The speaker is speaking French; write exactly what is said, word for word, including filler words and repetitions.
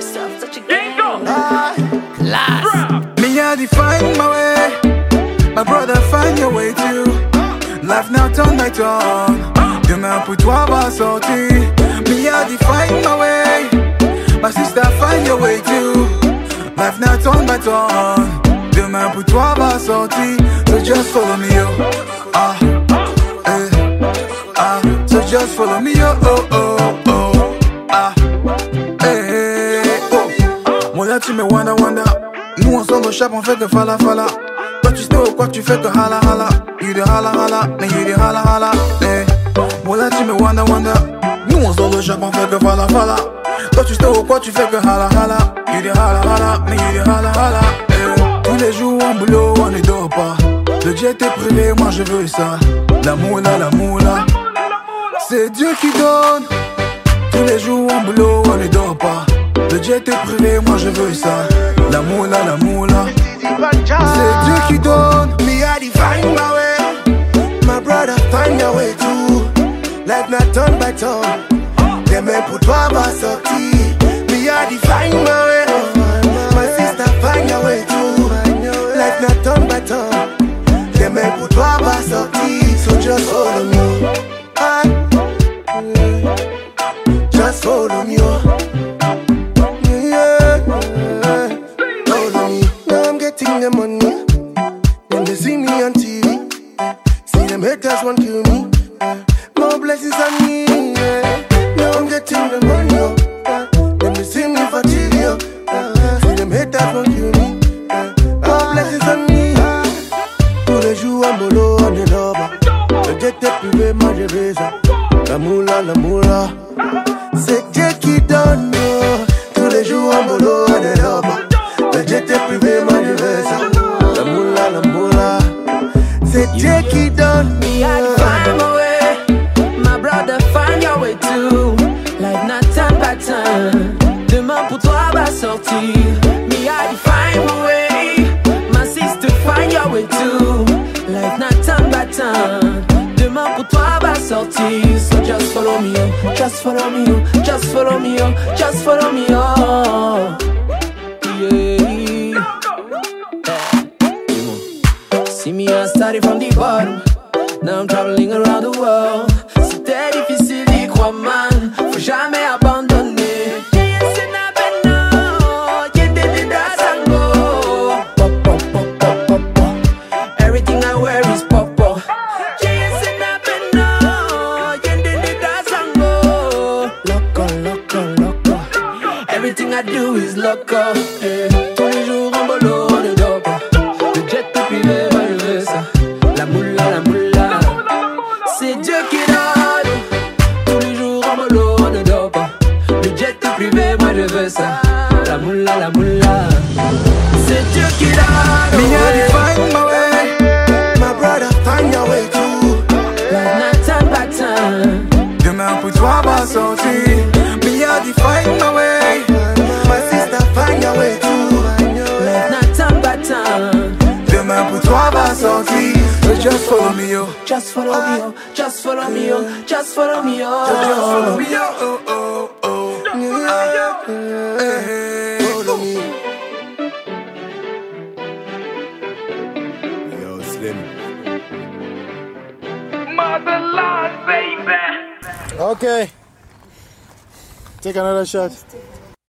yourself such a game. Ah, class. Me I define my way. My brother find your way too. Life now turn by turn. Demain pour toi va sortir. Me I define my way. My sister find your way too. Life now turn by turn. Demain pour toi va sortir. So just follow me yo. Ah, eh, ah. So just follow me yo. Oh oh oh. Ah, eh, oh. Moi là tu me wanda wanda. Nous on sort au chap, on fait que fala fala. Toi tu sais quoi tu fais que hala hala. You de hala hala, mais you de hala hala. Eh, moi là tu me wanda wanda. Nous on sort au chap, on fait que fala fala. Toi tu sais quoi tu fais que hala hala. You de hala hala, mais you de hala hala. Eh, tous les jours en boulot on ne dort pas. Le jet est privé, moi je veux ça. La moula, la moula. C'est Dieu qui donne. Tous les jours en boulot on ne dort pas. Le jet est privé, moi je veux ça. La moula, la moula. C'est Dieu qui donne. Me I define my way. My brother find your way too. Life not turn by turn. Demain pour toi va sortir. Me I define my way. My sister find your way too. Life not turn by turn. Demain pour toi va sortir. So just follow me. I, just follow me. The money, when they see me on T V, see them haters won't kill me. More blessings on me. Yeah. Now I'm getting the money. Yeah. When they see me for T V, yeah. See them haters won't kill me. Yeah. More blessings on me. Tous les jours en bolo on est là-bas. Le jet est privé, moi je vais ça. La moula, la moula. C'est Dieu qui donne. Tous les jours en bolo on est là-bas. Le jet est privé, moi je veux ça. La moula, la moula. C'est Dieu qui donne. Me I define my way. My brother find your way too. Life not time by time. Demain pour toi va sortir. Me I define my way. My sister find your way too. Life not time by time. Demain pour toi va sortir. So just follow me, oh. Just follow me, oh. Just follow me, oh. Just follow me, oh. Yeah. See me, I started from the bottom. Now I'm traveling around the world. C'était difficile d'y croire, man. Faut jamais abandonner. Everything I wear is pop-pop. Loco, loco, loco. Everything I do is loco. Yeah. Tous les jours en bolo, on ne dort pas. Le jet est privé, moi je veux ça. La moula, la moula. C'est Dieu qui donne. Tous les jours en bolo, on ne dort pas. Le jet est privé, moi je veux ça. La moula, la moula. C'est Dieu qui donne. Me I define my way. My brother find your way too. Life not time by time. Demain pour toi va sortir. Me I define my way. My sister find your way too. Life not time by time. Demain pour toi va sortir. So just follow me yo. Just follow me, oh. Just follow me, oh. Just follow me, oh. Just follow me yo. Oh oh oh. Ah, eh, Follow me. Yo, Slim. Motherland, baby. Okay. Take another shot.